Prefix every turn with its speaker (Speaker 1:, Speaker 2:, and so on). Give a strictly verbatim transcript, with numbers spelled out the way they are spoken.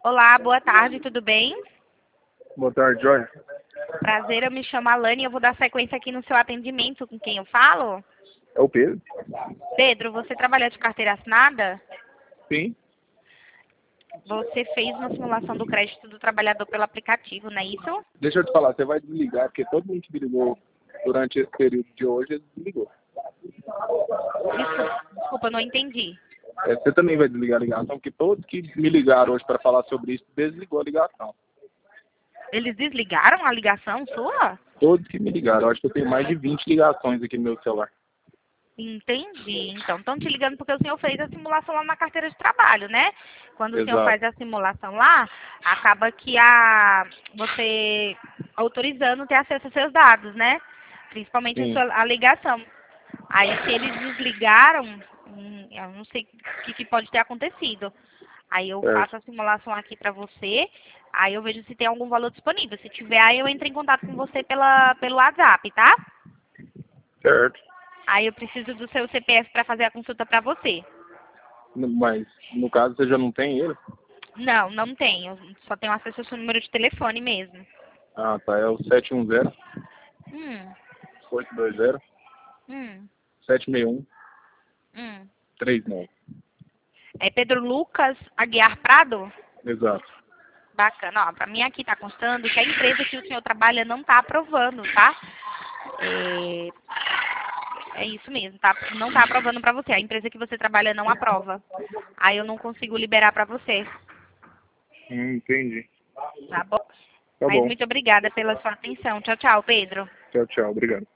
Speaker 1: Olá, boa tarde, tudo bem?
Speaker 2: Boa tarde, Joia.
Speaker 1: Prazer, eu me chamo Alane e eu vou dar sequência aqui no seu atendimento. Com quem eu falo?
Speaker 2: É o Pedro?
Speaker 1: Pedro, você trabalha de carteira assinada?
Speaker 2: Sim.
Speaker 1: Você fez uma simulação do crédito do trabalhador pelo aplicativo, não é isso?
Speaker 2: Deixa eu te falar, você vai desligar, porque todo mundo que me ligou durante esse período de hoje, ele desligou.
Speaker 1: Desculpa, desculpa, não entendi.
Speaker 2: É, você também vai desligar a ligação, porque todos que me ligaram hoje para falar sobre isso, desligou a ligação.
Speaker 1: Eles desligaram a ligação sua?
Speaker 2: Todos que me ligaram. Eu acho que eu tenho mais de vinte ligações aqui no meu celular.
Speaker 1: Entendi. Então, estão te ligando porque o senhor fez a simulação lá na carteira de trabalho, né? Quando o senhor
Speaker 2: Exato.
Speaker 1: faz a simulação lá, acaba que a você autorizando ter acesso aos seus dados, né? Principalmente a
Speaker 2: Sim.
Speaker 1: sua a ligação. Aí, se eles desligaram, hum, eu não sei o que, que pode ter acontecido. Aí eu
Speaker 2: Certo.
Speaker 1: faço a simulação aqui pra você, aí eu vejo se tem algum valor disponível. Se tiver, aí eu entro em contato com você pela, pelo WhatsApp, tá?
Speaker 2: Certo.
Speaker 1: Aí eu preciso do seu C P F para fazer a consulta para você.
Speaker 2: Mas, no caso, você já não tem ele?
Speaker 1: Não, não tenho. Só tenho acesso ao seu número de telefone mesmo.
Speaker 2: Ah, tá. É o sete um zero,
Speaker 1: Hum,
Speaker 2: oito dois zero,
Speaker 1: hum,
Speaker 2: sete seis um,
Speaker 1: hum.
Speaker 2: três nove.
Speaker 1: É Pedro Lucas Aguiar Prado?
Speaker 2: Exato.
Speaker 1: Bacana. Ó, pra mim aqui tá constando que a empresa que o senhor trabalha não tá aprovando, tá? É, é isso mesmo, tá? Não tá aprovando pra você. A empresa que você trabalha não aprova. Aí eu não consigo liberar pra você,
Speaker 2: Hum, entendi.
Speaker 1: tá bom?
Speaker 2: Tá
Speaker 1: Mas
Speaker 2: bom.
Speaker 1: muito obrigada pela sua atenção. Tchau, tchau, Pedro.
Speaker 2: Tchau, tchau. Obrigado.